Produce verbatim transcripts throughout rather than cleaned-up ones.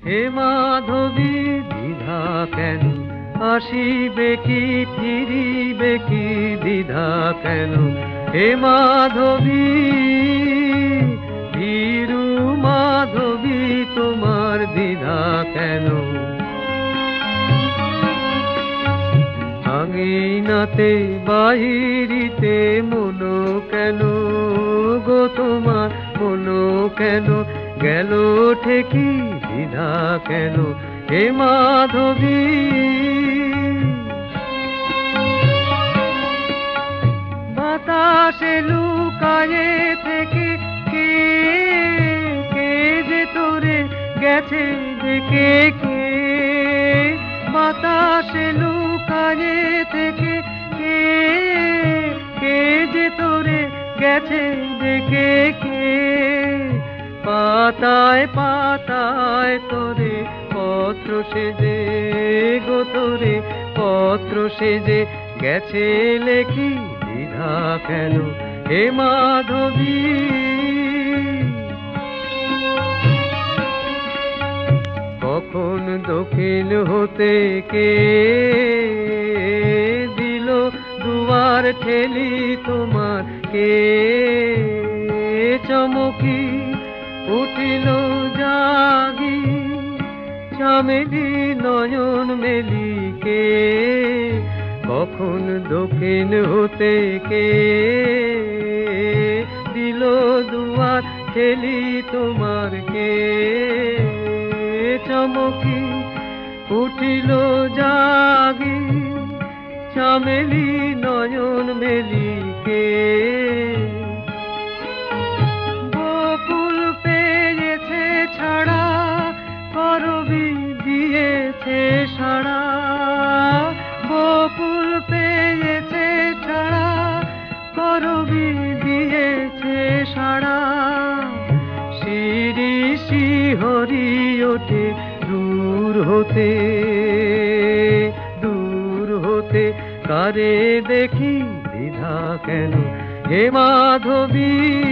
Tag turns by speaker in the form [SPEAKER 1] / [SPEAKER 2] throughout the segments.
[SPEAKER 1] হে মাধবী দ্বিধা কেন, আসিবে কি ফিরিবে কি দ্বিধা কেন, হে মাধবী ভীরু মাধবী তোমার দ্বিধা কেন। আঙিনাতে বাহিরিতে মনো কেন গো তোমার, মনো কেন গেল ঠেকি দ্বিধা কেন, হে মাধবী। বাতাসে লুকায়ে থেকে কে কে যে তোরে গেছে দেখে কে, বাতাসে লুকায়ে থেকে কে কে যে তোরে গেছে দেখে কে, পাতায় পাতায় তোরে পত্র সেজে গো তোরে পত্র সেজে গেছে লেখি দ্বিধা কেন, হে মাধবী। কখন দক্ষিণ হতে কে দিল দুয়ার ঠেলি তোমার, কে চমকি উঠিল জাগি চামেলি নয়ন মেলি কে, কখন দক্ষিণ হতে কে দিল দুয়ার ঠেলি তোমার, কে চমকি উঠিল জাগি চামেলি নয়ন মেলি কে, বকুল পেয়েছে ছাড়া করবি দিয়েছে সাড়া, বকুল পেয়েছে ছাড়া করবি দিয়েছে সাড়া, শিরি শিহরি ওঠে দূর হতে দূর হতে কারে দেখি দ্বিধা কেন, হে মাধবী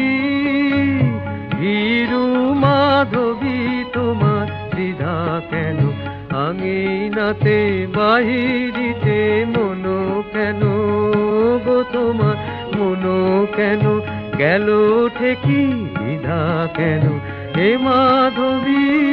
[SPEAKER 1] ভীরু মাধবী তোমার দ্বিধা কেন। আঙিনাতে বাহিরিতে মনো কেন গো তোমার, মনো কেন গেল ঠেকি দ্বিধা কেন, হে মাধবী।